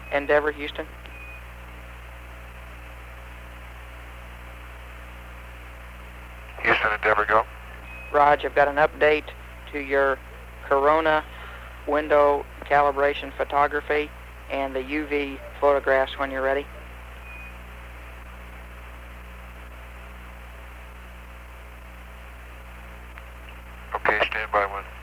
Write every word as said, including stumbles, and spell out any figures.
Endeavor, Houston. Houston, Endeavor, go. Raj, I've got an update to your Corona window calibration photography and the U V photographs when you're ready. Okay, stand by one.